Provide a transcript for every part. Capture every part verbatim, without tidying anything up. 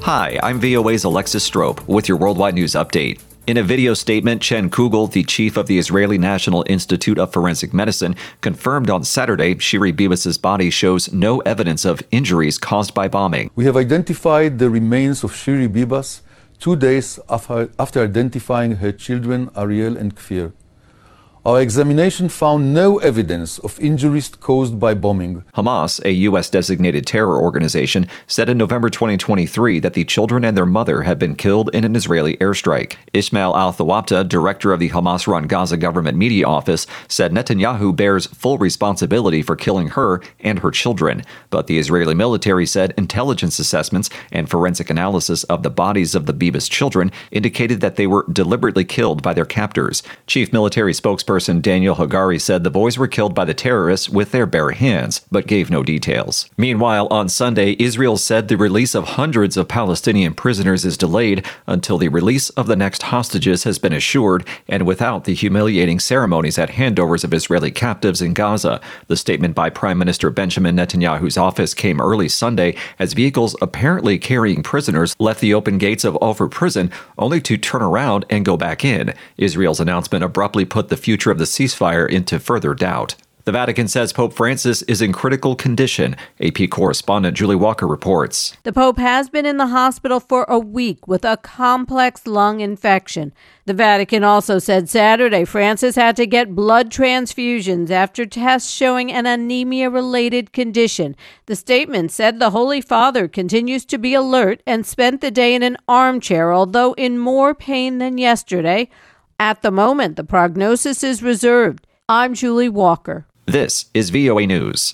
Hi, I'm V O A's Alexis Strope with your Worldwide News Update. In a video statement, Chen Kugel, the chief of the Israeli National Institute of Forensic Medicine, confirmed on Saturday Shiri Bibas's body shows no evidence of injuries caused by bombing. We have identified the remains of Shiri Bibas two days after, after identifying her children, Ariel and Kfir. Our examination found no evidence of injuries caused by bombing. Hamas, a U S-designated terror organization, said in November twenty twenty-three that the children and their mother had been killed in an Israeli airstrike. Ismail al-Thawabta, director of the Hamas-run Gaza government media office, said Netanyahu bears full responsibility for killing her and her children. But the Israeli military said intelligence assessments and forensic analysis of the bodies of the Bibas children indicated that they were deliberately killed by their captors. Chief military spokesperson Daniel Hagari said the boys were killed by the terrorists with their bare hands, but gave no details. Meanwhile, on Sunday, Israel said the release of hundreds of Palestinian prisoners is delayed until the release of the next hostages has been assured and without the humiliating ceremonies at handovers of Israeli captives in Gaza. The statement by Prime Minister Benjamin Netanyahu's office came early Sunday as vehicles apparently carrying prisoners left the open gates of Al-Fur prison only to turn around and go back in. Israel's announcement abruptly put the future of the ceasefire into further doubt. The Vatican says Pope Francis is in critical condition. A P correspondent Julie Walker reports. The Pope has been in the hospital for a week with a complex lung infection. The Vatican also said Saturday Francis had to get blood transfusions after tests showing an anemia-related condition. The statement said the Holy Father continues to be alert and spent the day in an armchair, although in more pain than yesterday. At the moment, the prognosis is reserved. I'm Julie Walker. This is V O A News.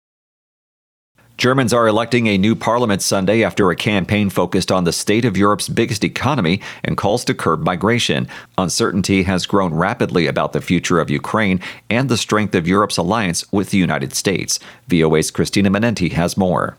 Germans are electing a new parliament Sunday after a campaign focused on the state of Europe's biggest economy and calls to curb migration. Uncertainty has grown rapidly about the future of Ukraine and the strength of Europe's alliance with the United States. V O A's Christina Menenti has more.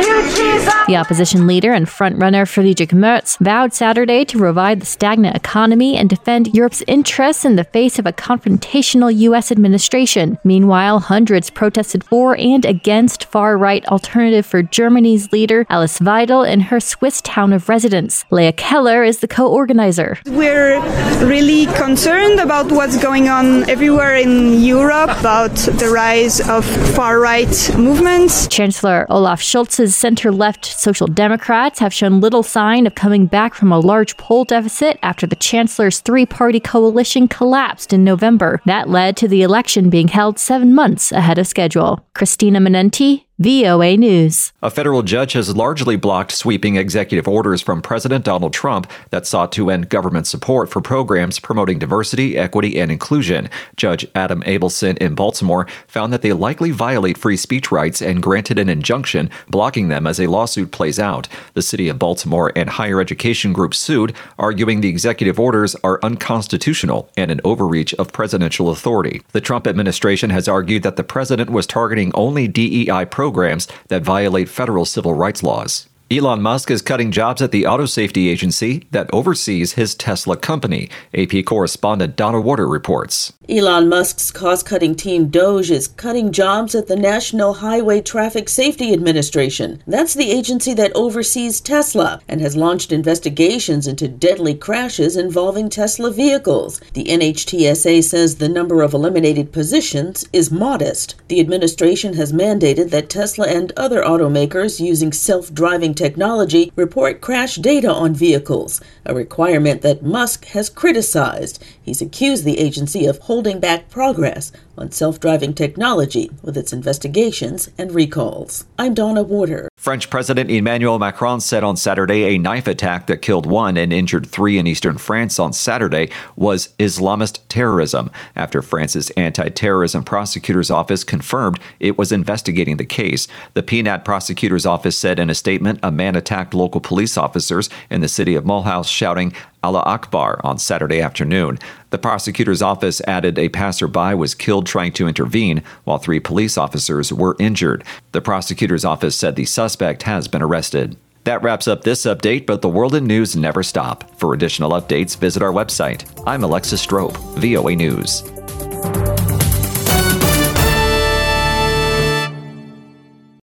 The opposition leader and frontrunner Friedrich Merz vowed Saturday to revive the stagnant economy and defend Europe's interests in the face of a confrontational U S administration. Meanwhile, hundreds protested for and against far-right alternative for Germany's leader Alice Weidel in her Swiss town of residence. Leah Keller is the co-organizer. We're really concerned about what's going on everywhere in Europe, about the rise of far-right movements. Chancellor Olaf Scholz's center-left Social Democrats have shown little sign of coming back from a large poll deficit after the chancellor's three-party coalition collapsed in November. That led to the election being held seven months ahead of schedule. Christina Menenti, V O A News. A federal judge has largely blocked sweeping executive orders from President Donald Trump that sought to end government support for programs promoting diversity, equity, and inclusion. Judge Adam Abelson in Baltimore found that they likely violate free speech rights and granted an injunction blocking them as a lawsuit plays out. The city of Baltimore and higher education groups sued, arguing the executive orders are unconstitutional and an overreach of presidential authority. The Trump administration has argued that the president was targeting only D E I programs programs that violate federal civil rights laws. Elon Musk is cutting jobs at the auto safety agency that oversees his Tesla company. A P correspondent Donna Warder reports. Elon Musk's cost-cutting team DOGE is cutting jobs at the National Highway Traffic Safety Administration. That's the agency that oversees Tesla and has launched investigations into deadly crashes involving Tesla vehicles. The N H T S A says the number of eliminated positions is modest. The administration has mandated that Tesla and other automakers using self-driving technology report crash data on vehicles, a requirement that Musk has criticized. He's accused the agency of holding back progress on self-driving technology with its investigations and recalls. I'm Donna Warder. French President Emmanuel Macron said on Saturday a knife attack that killed one and injured three in eastern France on Saturday was Islamist terrorism, after France's anti-terrorism prosecutor's office confirmed it was investigating the case. The P N A T prosecutor's office said in a statement a man attacked local police officers in the city of Mulhouse, shouting Allah Akbar on Saturday afternoon. The prosecutor's office added a passerby was killed trying to intervene, while three police officers were injured. The prosecutor's office said the suspect has been arrested. That wraps up this update, but the world in news never stop. For additional updates, visit our website. I'm Alexis Strope, V O A News.